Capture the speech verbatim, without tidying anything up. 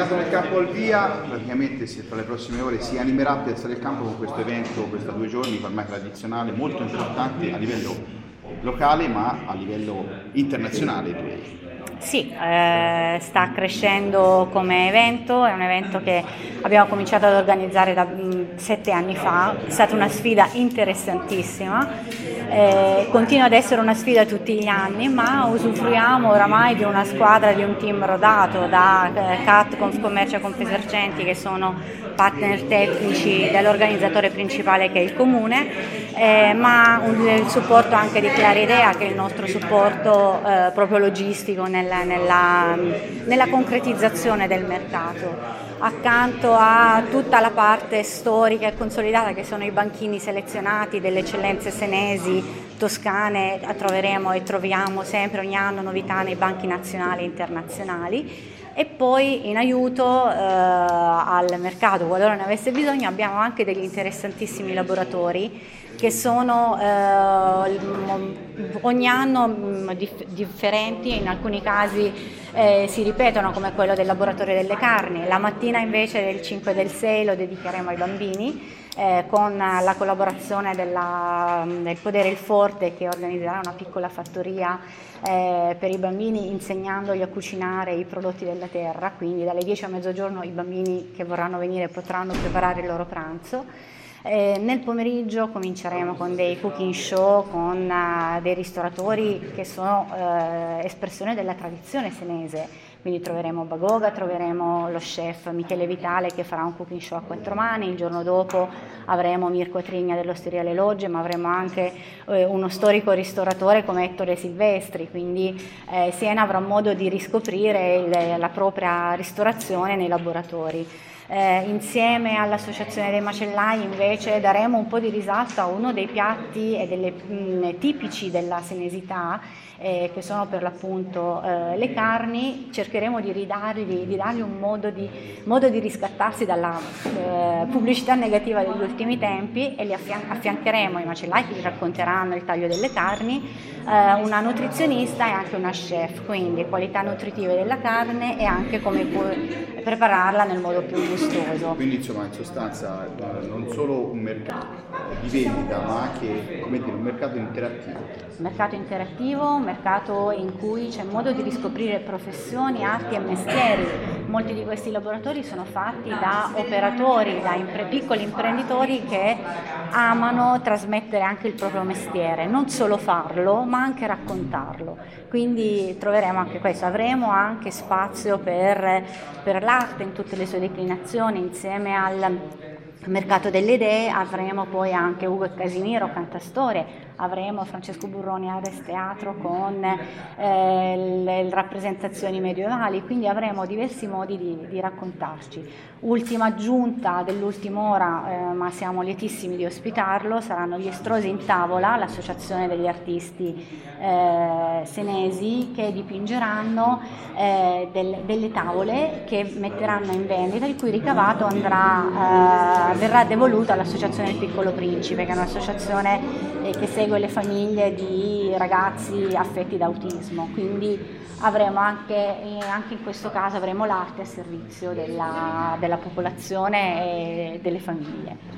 Mercato del Campo al via, praticamente tra le prossime ore si animerà Piazza del Campo con questo evento, questa due giorni ormai tradizionale, molto importante a livello locale ma a livello internazionale direi. Sì, eh, sta crescendo come evento, è un evento che abbiamo cominciato ad organizzare da mh, sette anni fa, è stata una sfida interessantissima, eh, continua ad essere una sfida tutti gli anni, ma usufruiamo oramai di una squadra, di un team rodato da eh, C A T, Confcommercio e Confesercenti, che sono partner tecnici dell'organizzatore principale che è il Comune, eh, ma un, il supporto anche di Claridea, che è il nostro supporto eh, proprio logistico nella, nella, nella concretizzazione del mercato. Accanto a tutta la parte storica e consolidata che sono i banchini selezionati delle eccellenze senesi, toscane, troveremo e troviamo sempre ogni anno novità nei banchi nazionali e internazionali. E poi in aiuto eh, al mercato, qualora ne avesse bisogno, abbiamo anche degli interessantissimi laboratori che sono eh, ogni anno mh, dif- differenti, in alcuni casi eh, si ripetono, come quello del laboratorio delle carni. La mattina invece del cinque e del sei lo dedicheremo ai bambini, eh, con la collaborazione della, del Podere il Forte, che organizzerà una piccola fattoria eh, per i bambini, insegnandogli a cucinare i prodotti della terra, quindi dalle dieci a mezzogiorno i bambini che vorranno venire potranno preparare il loro pranzo. Eh, nel pomeriggio cominceremo con dei cooking show con uh, dei ristoratori che sono uh, espressione della tradizione senese, quindi troveremo Bagoga, troveremo lo chef Michele Vitale che farà un cooking show a quattro mani, il giorno dopo avremo Mirko Trigna dell'Osteria Le Logge, ma avremo anche eh, uno storico ristoratore come Ettore Silvestri, quindi eh, Siena avrà modo di riscoprire il, la propria ristorazione nei laboratori. Eh, insieme all'Associazione dei Macellai invece daremo un po' di risalto a uno dei piatti e delle, mh, tipici della senesità, eh, che sono per l'appunto eh, le carni. Cercheremo di ridargli, di dargli un modo di, modo di riscattarsi dalla eh, pubblicità negativa degli ultimi tempi, e li affian- affiancheremo i macellai che vi racconteranno il taglio delle carni, eh, una nutrizionista e anche una chef, quindi qualità nutritive della carne e anche come pu- prepararla nel modo più gustoso. Quindi insomma in sostanza non solo un mercato di vendita ma anche, come dire, un mercato interattivo. Mercato interattivo, un mercato in cui c'è modo di riscoprire professioni, arti e mestieri. Molti di questi laboratori sono fatti da operatori, da impre- piccoli imprenditori che amano trasmettere anche il proprio mestiere, non solo farlo ma anche raccontarlo. Quindi troveremo anche questo, avremo anche spazio per, per l'arte in tutte le sue declinazioni. Insieme al Mercato delle Idee avremo poi anche Ugo e Casimiro, cantastorie, avremo Francesco Burroni Ades Teatro con eh, le, le rappresentazioni medievali, quindi avremo diversi modi di, di raccontarci. Ultima aggiunta dell'ultima ora, eh, ma siamo lietissimi di ospitarlo, saranno gli Estrosi in Tavola, l'associazione degli artisti eh, senesi, che dipingeranno eh, del, delle tavole che metteranno in vendita, il cui ricavato andrà, eh, verrà devoluto all'Associazione del Piccolo Principe, che è un'associazione eh, che segue le famiglie di ragazzi affetti da autismo. Quindi avremo anche, anche in questo caso avremo l'arte a servizio della, della popolazione e delle famiglie.